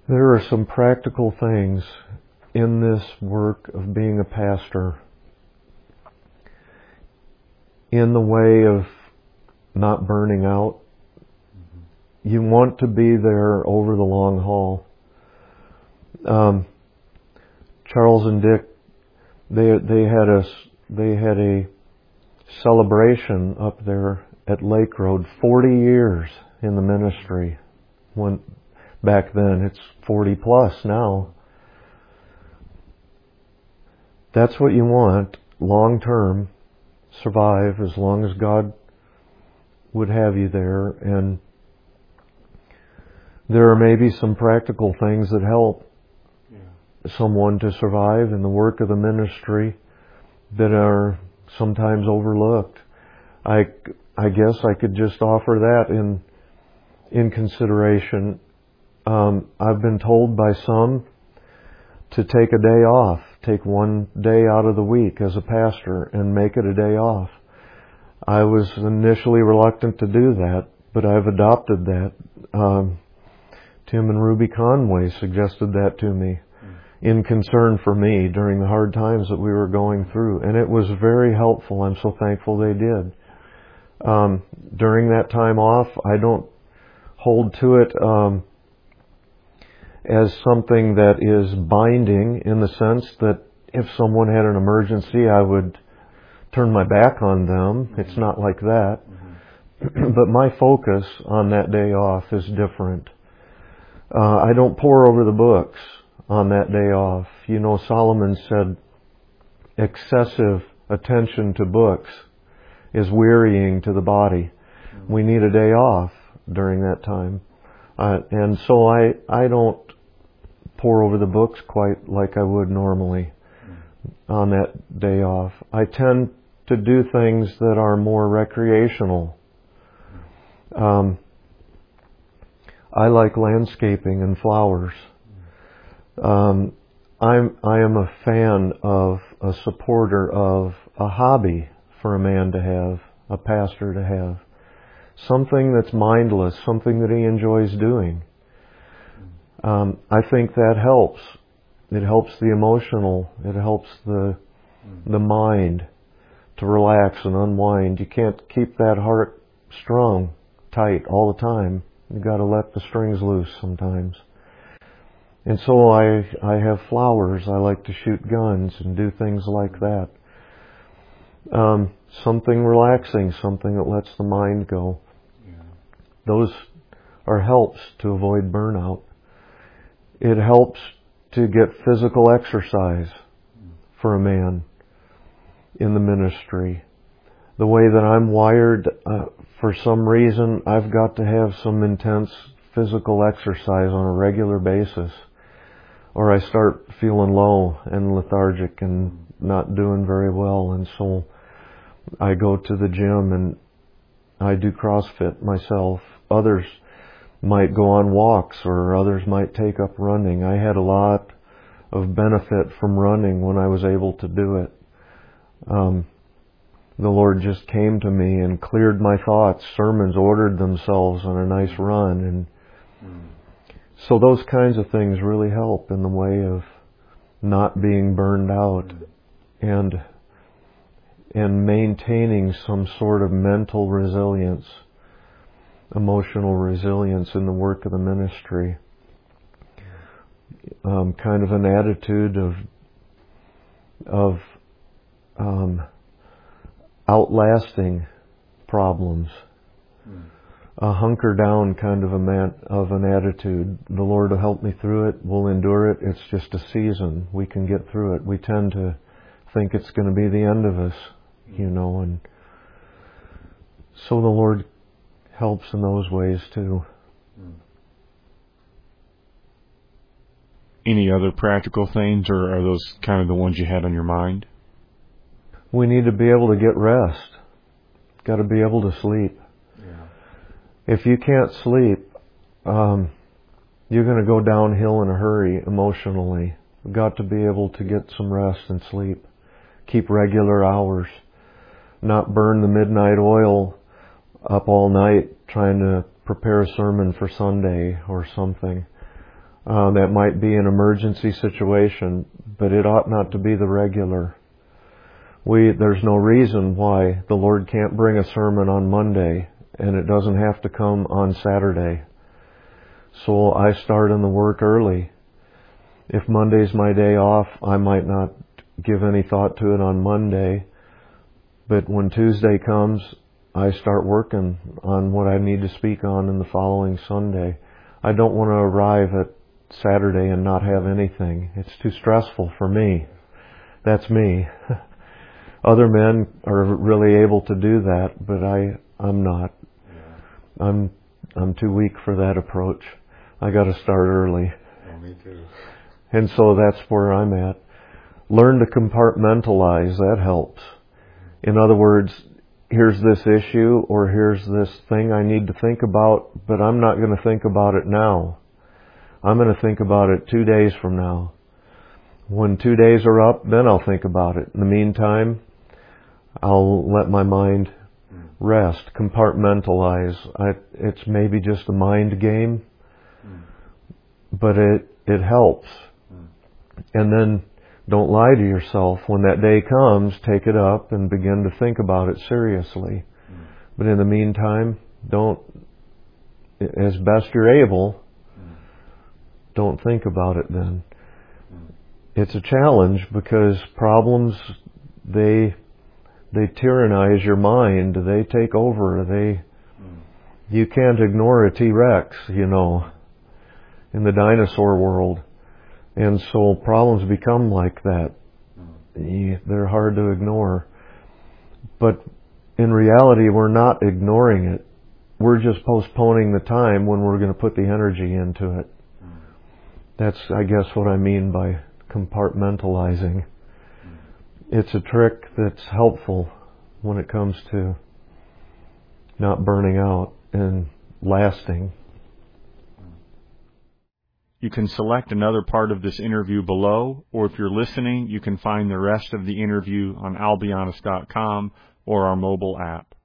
There are some practical things in this work of being a pastor in the way of not burning out. You want to be there over the long haul. Charles and Dick, they had a celebration up there at Lake Road. 40 years in the ministry. When back then, it's 40 plus now. That's what you want, long term. Survive as long as God would have you there. And there are maybe some practical things that help someone to survive in the work of the ministry that are sometimes overlooked. I guess I could just offer that in consideration. I've been told by some to take a day off, take one day out of the week as a pastor and make it a day off. I was initially reluctant to do that, but I've adopted that. Tim and Ruby Conway suggested that to me in concern for me during the hard times that we were going through, and it was very helpful. I'm so thankful they did. During that time off, I don't hold to it as something that is binding, in the sense that if someone had an emergency, I would turn my back on them. It's not like that. But my focus on that day off is different. I don't pore over the books on that day off. You know, Solomon said excessive attention to books is wearying to the body. We need a day off during that time. And so I don't pore over the books quite like I would normally on that day off. I tend to do things that are more recreational. I like landscaping and flowers. I am a fan of, a supporter of a hobby for a man to have, a pastor to have. Something that's mindless, something that he enjoys doing. I think that helps. It helps the emotional. It helps the mind to relax and unwind. You can't keep that heart strung, tight all the time. You got to let the strings loose sometimes. And so I have flowers. I like to shoot guns and do things like that. Something relaxing, something that lets the mind go. Those are helps to avoid burnout. It helps to get physical exercise for a man in the ministry. The way that I'm wired, for some reason, I've got to have some intense physical exercise on a regular basis, or I start feeling low and lethargic and not doing very well. And so I go to the gym and I do CrossFit myself. Others might go on walks, or others might take up running. I had a lot of benefit from running when I was able to do it. The Lord just came to me and cleared my thoughts. Sermons ordered themselves on a nice run. And so those kinds of things really help in the way of not being burned out and maintaining some sort of mental resilience, emotional resilience in the work of the ministry. Kind of an attitude of outlasting problems. A hunker down kind of an attitude. The Lord will help me through it. We'll endure it. It's just a season. We can get through it. We tend to think it's going to be the end of us, and so the Lord helps in those ways too. Any other practical things, or are those kind of the ones you had on your mind? We need to be able to get rest. Got to be able to sleep. If you can't sleep, you're going to go downhill in a hurry emotionally. We've got to be able to get some rest and sleep. Keep regular hours. Not burn the midnight oil up all night trying to prepare a sermon for Sunday or something. That might be an emergency situation, but it ought not to be the regular. There's no reason why the Lord can't bring a sermon on Monday and it doesn't have to come on Saturday. So I start in the work early. If Monday's my day off, I might not give any thought to it on Monday. But when Tuesday comes, I start working on what I need to speak on in the following Sunday. I don't want to arrive at Saturday and not have anything. It's too stressful for me. That's me. Other men are really able to do that, but I'm not. Yeah. I'm too weak for that approach. I got to start early. Oh, me too. And so that's where I'm at. Learn to compartmentalize. That helps. In other words, here's this issue or here's this thing I need to think about, but I'm not going to think about it now. I'm going to think about it 2 days from now. When 2 days are up, then I'll think about it. In the meantime, I'll let my mind rest, compartmentalize. It's maybe just a mind game, but it helps. And then don't lie to yourself. When that day comes, take it up and begin to think about it seriously. But in the meantime, don't, as best you're able, don't think about it then. It's a challenge because problems, they tyrannize your mind. They take over. You can't ignore a T-Rex, in the dinosaur world. And so problems become like that. They're hard to ignore. But in reality, we're not ignoring it. We're just postponing the time when we're going to put the energy into it. That's, I guess, what I mean by compartmentalizing. It's a trick that's helpful when it comes to not burning out and lasting. You can select another part of this interview below, or if you're listening, you can find the rest of the interview on albionist.com or our mobile app.